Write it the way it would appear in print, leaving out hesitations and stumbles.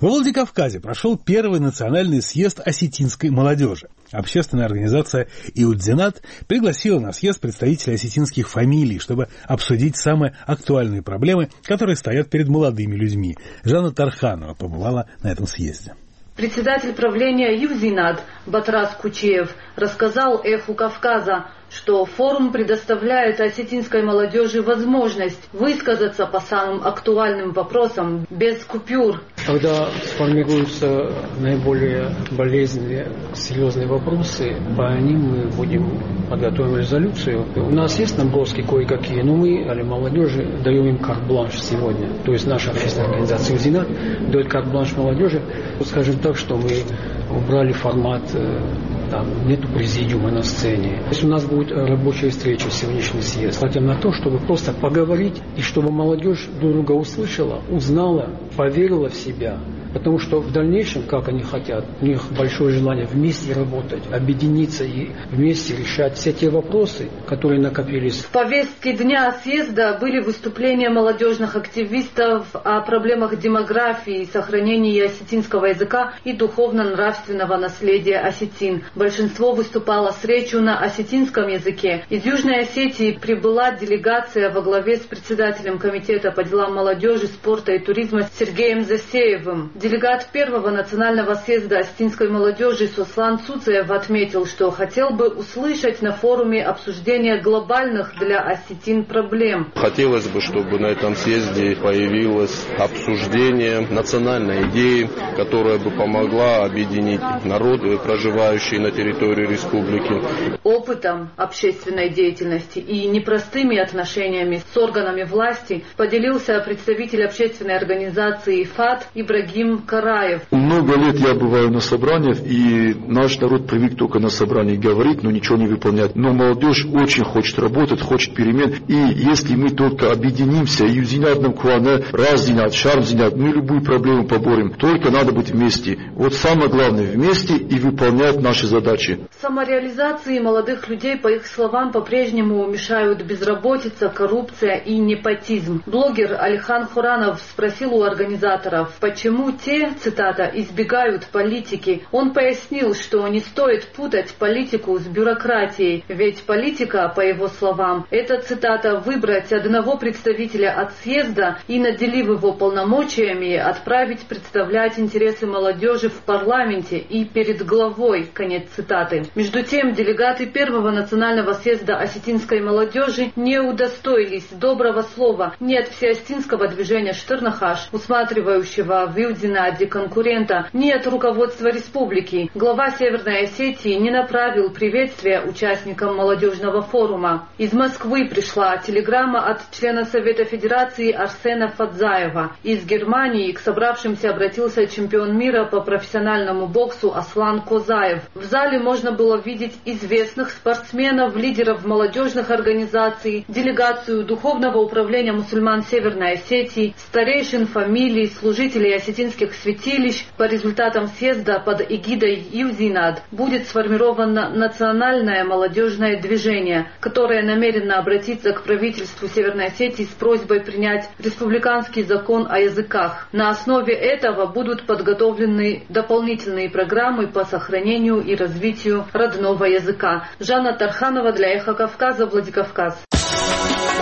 Во Владикавказе прошел первый национальный съезд осетинской молодежи. Общественная организация «Иудзинат» пригласила на съезд представителей осетинских фамилий, чтобы обсудить самые актуальные проблемы, которые стоят перед молодыми людьми. Жанна Тарханова побывала на этом съезде. Председатель правления «Иудзинат» Батрас Кучеев рассказал «Эху Кавказа», что форум предоставляет осетинской молодежи возможность высказаться по самым актуальным вопросам без купюр. Когда сформируются наиболее болезненные, серьезные вопросы, по ним мы подготовим резолюцию. У нас есть наброски кое-какие, но мы, молодежи, даем им карт-бланш сегодня. То есть наша общественная организация «Иудзинат» дает карт-бланш молодежи. Скажем так, что мы убрали формат, там нету президиума на сцене. То есть у нас будет рабочая встреча, сегодняшний съезд. Хотим на то, чтобы просто поговорить, и чтобы молодежь друг друга услышала, узнала, поверила в себя. Потому что в дальнейшем, как они хотят, у них большое желание вместе работать, объединиться и вместе решать все те вопросы, которые накопились. В повестке дня съезда были выступления молодежных активистов о проблемах демографии и сохранении осетинского языка и духовно-нравственного наследия осетин. Большинство выступало с речью на осетинском языке. Из Южной Осетии прибыла делегация во главе с председателем комитета по делам молодежи, спорта и туризма Сергеем Засеевым. Делегат первого национального съезда осетинской молодежи Сослан Цуцаев отметил, что хотел бы услышать на форуме обсуждение глобальных для осетин проблем. Хотелось бы, чтобы на этом съезде появилось обсуждение национальной идеи, которая бы помогла объединить народы, проживающие на территории республики. Опытом общественной деятельности и непростыми отношениями с органами власти поделился представитель общественной организации ФАТ Ибрагим Караев. Много лет я бываю на собраниях, и наш народ привык только на собрании говорить, но ничего не выполнять. Но молодежь очень хочет работать, хочет перемен. И если мы только объединимся, и Иудзинат нам куане, раз Зинат, шарм Зинат, мы любую проблему поборем. Только надо быть вместе. Вот самое главное, вместе и выполнять наши задачи. Самореализации молодых людей, по их словам, по-прежнему мешают безработица, коррупция и непотизм. Блогер Алихан Хуранов спросил у организаторов, почему те, цитата, избегают политики. Он пояснил, что не стоит путать политику с бюрократией, ведь политика, по его словам, это, цитата, выбрать одного представителя от съезда и, наделив его полномочиями, отправить представлять интересы молодежи в парламенте и перед главой, конец цитаты. Между тем, делегаты первого национального съезда осетинской молодежи не удостоились доброго слова ни от всеосетинского движения Штырнахаш, усматривающего в Иудзинаде конкурента, ни от руководства республики. Глава Северной Осетии не направил приветствия участникам молодежного форума. Из Москвы пришла телеграмма от члена Совета Федерации Арсена Фадзаева. Из Германии к собравшимся обратился чемпион мира по профессиональному боксу Аслан Козаев. В зале можно было видеть известных спортсменов, лидеров молодежных организаций, делегацию Духовного управления мусульман Северной Осетии, старейшин фамилий, служителей осетинских святилищ. По результатам съезда под эгидой Иудзинат будет сформировано национальное молодежное движение, которое намерено обратиться к правительству Северной Осетии с просьбой принять республиканский закон о языках. На основе этого будут подготовлены дополнительные программы по сохранению и развитию родного языка. Жанна Тарханова для Эхо Кавказа, Владикавказ.